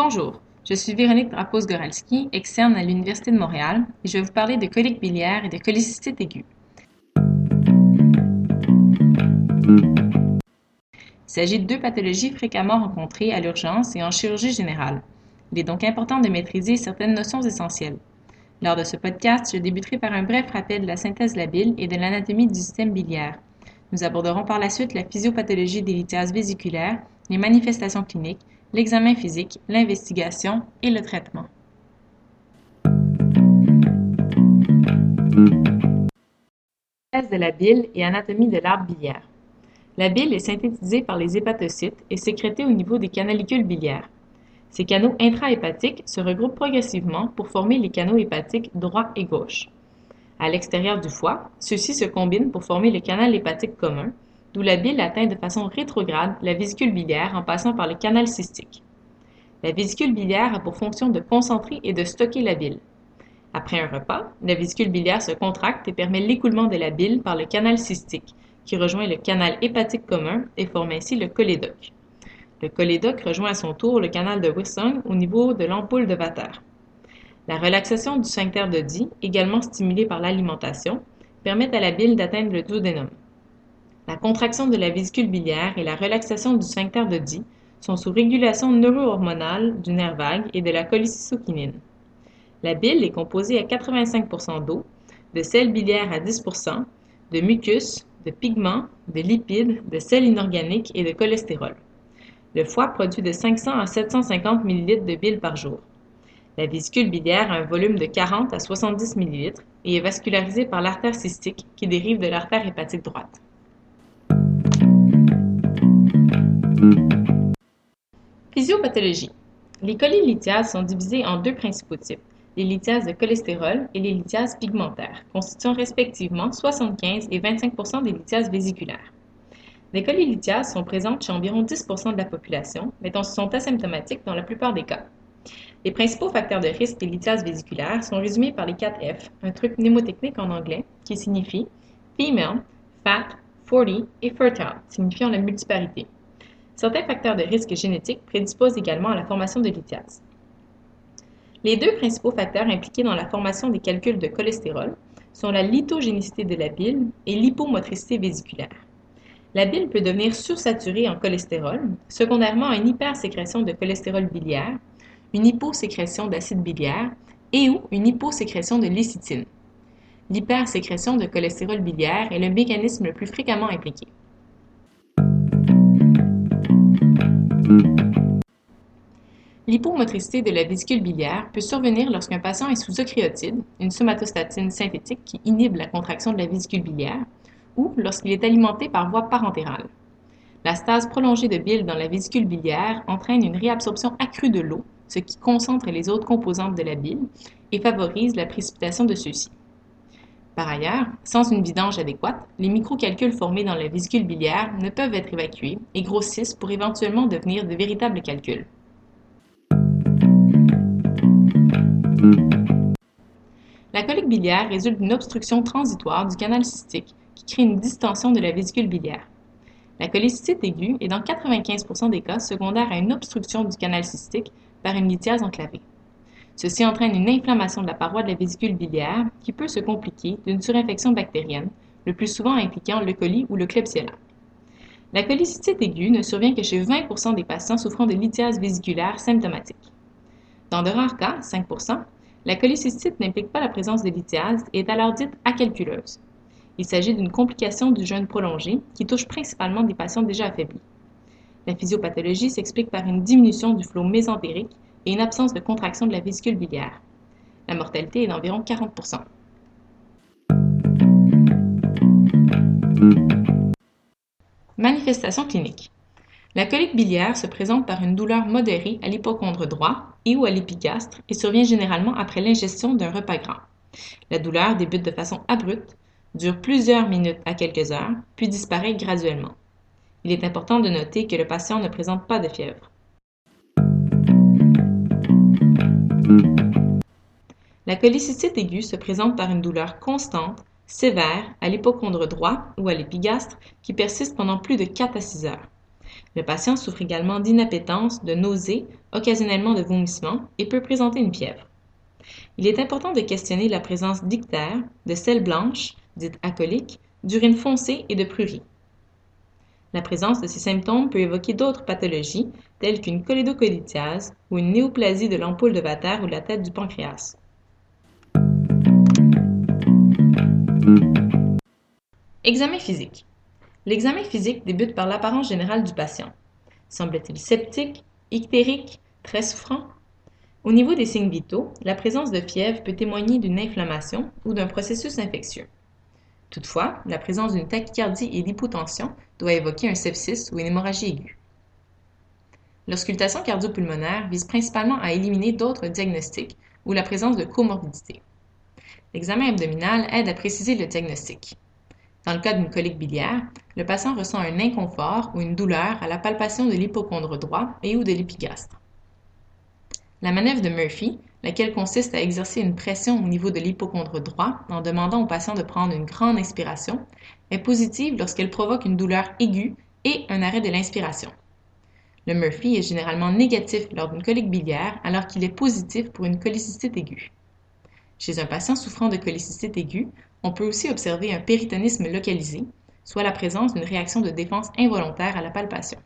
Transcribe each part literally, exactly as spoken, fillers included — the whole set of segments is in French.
Bonjour, je suis Véronique Drapos-Goralski, externe à l'Université de Montréal, et je vais vous parler de coliques biliaires et de cholécystite aiguë. Il s'agit de deux pathologies fréquemment rencontrées à l'urgence et en chirurgie générale. Il est donc important de maîtriser certaines notions essentielles. Lors de ce podcast, je débuterai par un bref rappel de la synthèse de la bile et de l'anatomie du système biliaire. Nous aborderons par la suite la physiopathologie des lithiases vésiculaires, les manifestations cliniques, l'examen physique, l'investigation et le traitement. Synthèse de la bile et anatomie de l'arbre biliaire. La bile est synthétisée par les hépatocytes et sécrétée au niveau des canalicules biliaires. Ces canaux intrahépatiques se regroupent progressivement pour former les canaux hépatiques droit et gauche. À l'extérieur du foie, ceux-ci se combinent pour former le canal hépatique commun, d'où la bile atteint de façon rétrograde la vésicule biliaire en passant par le canal cystique. La vésicule biliaire a pour fonction de concentrer et de stocker la bile. Après un repas, la vésicule biliaire se contracte et permet l'écoulement de la bile par le canal cystique, qui rejoint le canal hépatique commun et forme ainsi le cholédoque. Le cholédoque rejoint à son tour le canal de Wesson au niveau de l'ampoule de Vater. La relaxation du sphincter d'Oddi, également stimulée par l'alimentation, permet à la bile d'atteindre le duodénum. La contraction de la vésicule biliaire et la relaxation du sphincter d'Oddi sont sous régulation neuro-hormonale du nerf vague et de la cholécystokinine. La bile est composée à quatre-vingt-cinq pour cent d'eau, de sel biliaire à dix pour cent, de mucus, de pigments, de lipides, de sel inorganique et de cholestérol. Le foie produit de cinq cents à sept cent cinquante millilitres de bile par jour. La vésicule biliaire a un volume de quarante à soixante-dix millilitres et est vascularisée par l'artère cystique qui dérive de l'artère hépatique droite. Physiopathologie. Les cholélithiases sont divisées en deux principaux types, les lithiases de cholestérol et les lithiases pigmentaires, constituant respectivement soixante-quinze et vingt-cinq pour cent des lithiases vésiculaires. Les cholélithiases sont présentes chez environ dix pour cent de la population, mais sont asymptomatiques dans la plupart des cas. Les principaux facteurs de risque des lithiases vésiculaires sont résumés par les quatre F, un truc mnémotechnique en anglais qui signifie female, fat, forty et fertile, signifiant la multiparité. Certains facteurs de risque génétique prédisposent également à la formation de lithiases. Les deux principaux facteurs impliqués dans la formation des calculs de cholestérol sont la lithogénicité de la bile et l'hypomotricité vésiculaire. La bile peut devenir sursaturée en cholestérol, secondairement à une hypersécrétion de cholestérol biliaire, une hyposécrétion d'acide biliaire et ou une hyposécrétion de lécithine. L'hypersécrétion de cholestérol biliaire est le mécanisme le plus fréquemment impliqué. L'hypomotricité de la vésicule biliaire peut survenir lorsqu'un patient est sous ocréotide, une somatostatine synthétique qui inhibe la contraction de la vésicule biliaire, ou lorsqu'il est alimenté par voie parentérale. La stase prolongée de bile dans la vésicule biliaire entraîne une réabsorption accrue de l'eau, ce qui concentre les autres composantes de la bile et favorise la précipitation de ceux-ci. Par ailleurs, sans une vidange adéquate, les microcalculs formés dans la vésicule biliaire ne peuvent être évacués et grossissent pour éventuellement devenir de véritables calculs. La colique biliaire résulte d'une obstruction transitoire du canal cystique qui crée une distension de la vésicule biliaire. La cholécystite aiguë est dans quatre-vingt-quinze pour cent des cas secondaire à une obstruction du canal cystique par une lithiase enclavée. Ceci entraîne une inflammation de la paroi de la vésicule biliaire qui peut se compliquer d'une surinfection bactérienne, le plus souvent impliquant le coli ou le Klebsiella. La cholécystite aiguë ne survient que chez vingt pour cent des patients souffrant de lithiase vésiculaire symptomatique. Dans de rares cas, cinq pour cent, la cholécystite n'implique pas la présence de lithiase et est alors dite acalculeuse. Il s'agit d'une complication du jeûne prolongé qui touche principalement des patients déjà affaiblis. La physiopathologie s'explique par une diminution du flot mésentérique et une absence de contraction de la vésicule biliaire. La mortalité est d'environ quarante pour cent. Manifestations cliniques. La colique biliaire se présente par une douleur modérée à l'hypocondre droit et ou à l'épigastre et survient généralement après l'ingestion d'un repas gras. La douleur débute de façon abrupte, dure plusieurs minutes à quelques heures, puis disparaît graduellement. Il est important de noter que le patient ne présente pas de fièvre. La cholécystite aiguë se présente par une douleur constante, sévère, à l'hypocondre droit ou à l'épigastre qui persiste pendant plus de quatre à six heures. Le patient souffre également d'inappétence, de nausées, occasionnellement de vomissements et peut présenter une fièvre. Il est important de questionner la présence d'ictères, de selles blanches, dites acoliques, d'urine foncée et de prurie. La présence de ces symptômes peut évoquer d'autres pathologies telles qu'une cholédocolithiase ou une néoplasie de l'ampoule de Vater ou de la tête du pancréas. Examen physique. L'examen physique débute par l'apparence générale du patient. Semble-t-il septique, ictérique, très souffrant? Au niveau des signes vitaux, la présence de fièvre peut témoigner d'une inflammation ou d'un processus infectieux. Toutefois, la présence d'une tachycardie et d'hypotension doit évoquer un sepsis ou une hémorragie aiguë. L'auscultation cardio-pulmonaire vise principalement à éliminer d'autres diagnostics ou la présence de comorbidité. L'examen abdominal aide à préciser le diagnostic. Dans le cas d'une colique biliaire, le patient ressent un inconfort ou une douleur à la palpation de l'hypocondre droit et ou de l'épigastre. La manœuvre de Murphy, laquelle consiste à exercer une pression au niveau de l'hypocondre droit en demandant au patient de prendre une grande inspiration, est positive lorsqu'elle provoque une douleur aiguë et un arrêt de l'inspiration. Le Murphy est généralement négatif lors d'une colique biliaire alors qu'il est positif pour une cholécystite aiguë. Chez un patient souffrant de cholécystite aiguë, on peut aussi observer un péritonisme localisé, soit la présence d'une réaction de défense involontaire à la palpation.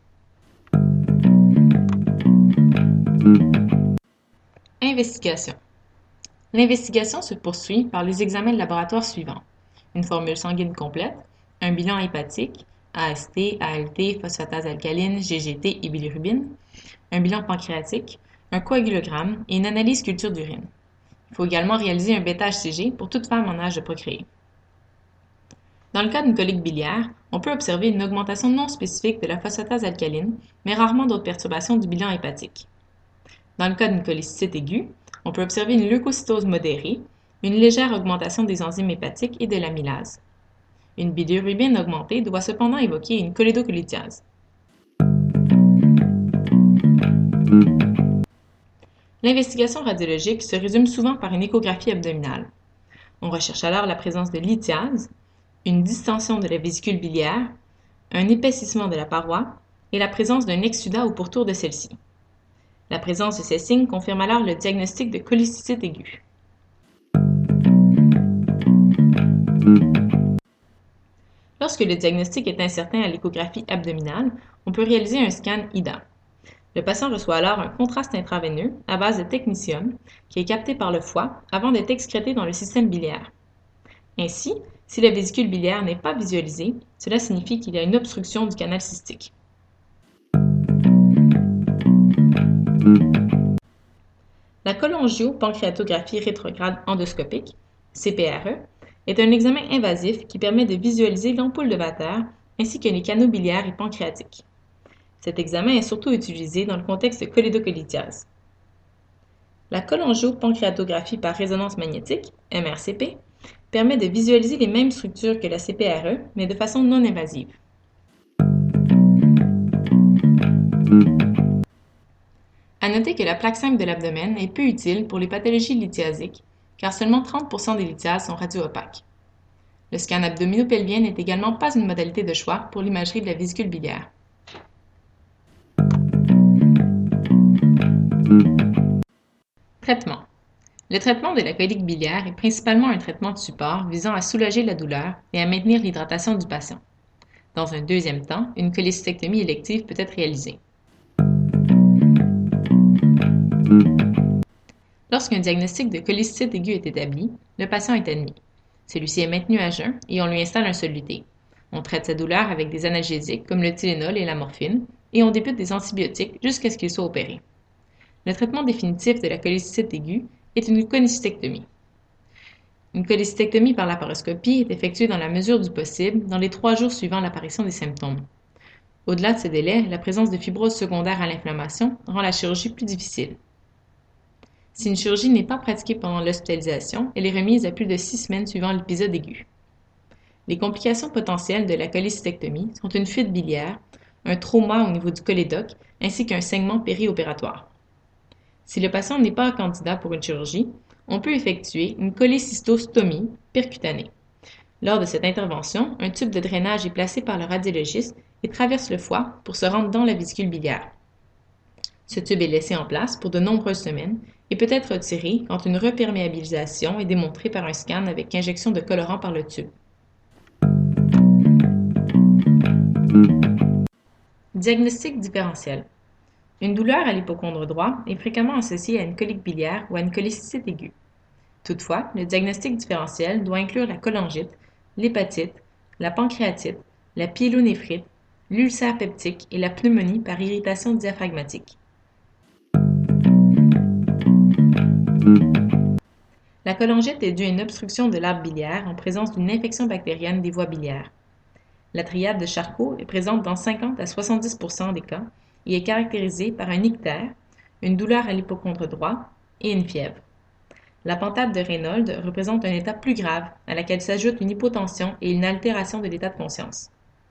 Investigation. L'investigation se poursuit par les examens de laboratoire suivants: une formule sanguine complète, un bilan hépatique, A S T, A L T, phosphatase alcaline, G G T et bilirubine, un bilan pancréatique, un coagulogramme et une analyse culture d'urine. Il faut également réaliser un bêta H C G pour toute femme en âge de procréer. Dans le cas d'une colique biliaire, on peut observer une augmentation non spécifique de la phosphatase alcaline, mais rarement d'autres perturbations du bilan hépatique. Dans le cas d'une cholécystite aiguë, on peut observer une leucocytose modérée, une légère augmentation des enzymes hépatiques et de l'amylase. Une bilirubine augmentée doit cependant évoquer une cholédocolithiase. L'investigation radiologique se résume souvent par une échographie abdominale. On recherche alors la présence de lithiase, une distension de la vésicule biliaire, un épaississement de la paroi et la présence d'un exsudat au pourtour de celle-ci. La présence de ces signes confirme alors le diagnostic de cholécystite aiguë. Lorsque le diagnostic est incertain à l'échographie abdominale, on peut réaliser un scan I D A. Le patient reçoit alors un contraste intraveineux à base de technetium qui est capté par le foie avant d'être excrété dans le système biliaire. Ainsi, si la vésicule biliaire n'est pas visualisée, cela signifie qu'il y a une obstruction du canal cystique. La cholangio-pancréatographie rétrograde endoscopique, C P R E, est un examen invasif qui permet de visualiser l'ampoule de Vater ainsi que les canaux biliaires et pancréatiques. Cet examen est surtout utilisé dans le contexte de cholédocolithiase. La cholangio-pancréatographie par résonance magnétique, M R C P, permet de visualiser les mêmes structures que la C P R E, mais de façon non invasive. À noter que la plaque simple de l'abdomen est peu utile pour les pathologies lithiasiques, car seulement trente pour cent des lithiases sont radio-opaques. Le scan abdominopelvien n'est également pas une modalité de choix pour l'imagerie de la vésicule biliaire. Traitement. Le traitement de la colique biliaire est principalement un traitement de support visant à soulager la douleur et à maintenir l'hydratation du patient. Dans un deuxième temps, une cholécystectomie élective peut être réalisée. Lorsqu'un diagnostic de cholécystite aiguë est établi, le patient est admis. Celui-ci est maintenu à jeun et on lui installe un soluté. On traite sa douleur avec des analgésiques comme le Tylenol et la morphine et on débute des antibiotiques jusqu'à ce qu'il soit opéré. Le traitement définitif de la cholécystite aiguë est une cholécystectomie. Une cholécystectomie par laparoscopie est effectuée dans la mesure du possible dans les trois jours suivant l'apparition des symptômes. Au-delà de ce délai, la présence de fibrose secondaire à l'inflammation rend la chirurgie plus difficile. Si une chirurgie n'est pas pratiquée pendant l'hospitalisation, elle est remise à plus de six semaines suivant l'épisode aigu. Les complications potentielles de la cholécystectomie sont une fuite biliaire, un trauma au niveau du cholédoque, ainsi qu'un saignement périopératoire. Si le patient n'est pas candidat pour une chirurgie, on peut effectuer une cholécystostomie percutanée. Lors de cette intervention, un tube de drainage est placé par le radiologiste et traverse le foie pour se rendre dans la vésicule biliaire. Ce tube est laissé en place pour de nombreuses semaines et peut être retiré quand une reperméabilisation est démontrée par un scan avec injection de colorant par le tube. Diagnostic différentiel. Une douleur à l'hypocondre droit est fréquemment associée à une colique biliaire ou à une cholécystite aiguë. Toutefois, le diagnostic différentiel doit inclure la cholangite, l'hépatite, la pancréatite, la pyélonéphrite, l'ulcère peptique et la pneumonie par irritation diaphragmatique. La cholangite est due à une obstruction de l'arbre biliaire en présence d'une infection bactérienne des voies biliaires. La triade de Charcot est présente dans cinquante à soixante-dix pour cent des cas et est caractérisée par un ictère, une douleur à l'hypocondre droit et une fièvre. La pentate de Raynaud représente un état plus grave à laquelle s'ajoute une hypotension et une altération de l'état de conscience.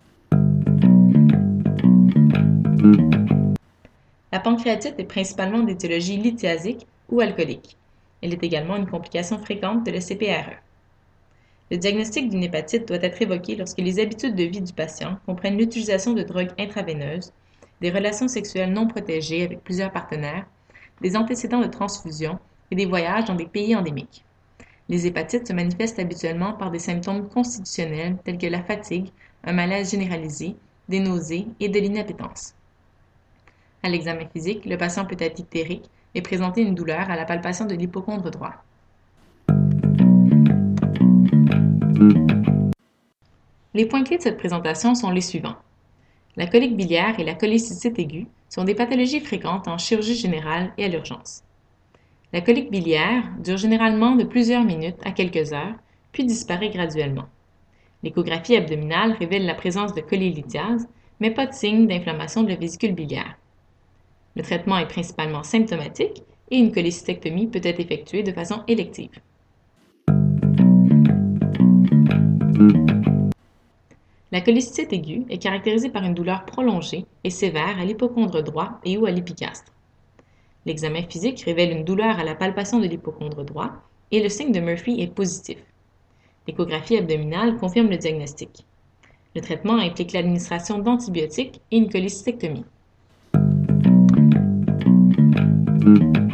La pancréatite est principalement d'étiologie lithiasique ou alcoolique. Elle est également une complication fréquente de la C P R E. Le diagnostic d'une hépatite doit être évoqué lorsque les habitudes de vie du patient comprennent l'utilisation de drogues intraveineuses, des relations sexuelles non protégées avec plusieurs partenaires, des antécédents de transfusion et des voyages dans des pays endémiques. Les hépatites se manifestent habituellement par des symptômes constitutionnels tels que la fatigue, un malaise généralisé, des nausées et de l'inappétence. À l'examen physique, le patient peut être ictérique et présenter une douleur à la palpation de l'hypocondre droit. Les points clés de cette présentation sont les suivants. La colique biliaire et la cholécystite aiguë sont des pathologies fréquentes en chirurgie générale et à l'urgence. La colique biliaire dure généralement de plusieurs minutes à quelques heures, puis disparaît graduellement. L'échographie abdominale révèle la présence de cholélithiase, mais pas de signe d'inflammation de la vésicule biliaire. Le traitement est principalement symptomatique et une cholécystectomie peut être effectuée de façon élective. La cholécystite aiguë est caractérisée par une douleur prolongée et sévère à l'hypocondre droit et ou à l'épicastre. L'examen physique révèle une douleur à la palpation de l'hypocondre droit et le signe de Murphy est positif. L'échographie abdominale confirme le diagnostic. Le traitement implique l'administration d'antibiotiques et une cholécystectomie.